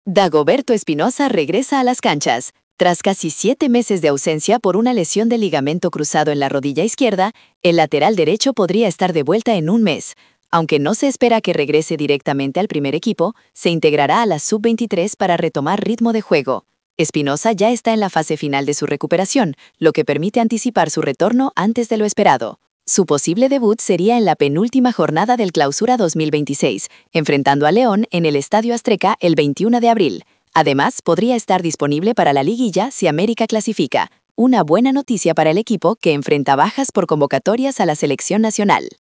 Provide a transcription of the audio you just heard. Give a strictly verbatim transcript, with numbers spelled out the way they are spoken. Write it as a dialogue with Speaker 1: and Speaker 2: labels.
Speaker 1: Dagoberto Espinosa regresa a las canchas. Tras casi siete meses de ausencia por una lesión de ligamento cruzado en la rodilla izquierda, el lateral derecho podría estar de vuelta en un mes. Aunque no se espera que regrese directamente al primer equipo, se integrará a la sub veintitrés para retomar ritmo de juego. Espinosa ya está en la fase final de su recuperación, lo que permite anticipar su retorno antes de lo esperado. Su posible debut sería en la penúltima jornada del Clausura dos mil veintiséis, enfrentando a León en el Estadio Azteca el veintiuno de abril. Además, podría estar disponible para la liguilla si América clasifica. Una buena noticia para el equipo que enfrenta bajas por convocatorias a la selección nacional.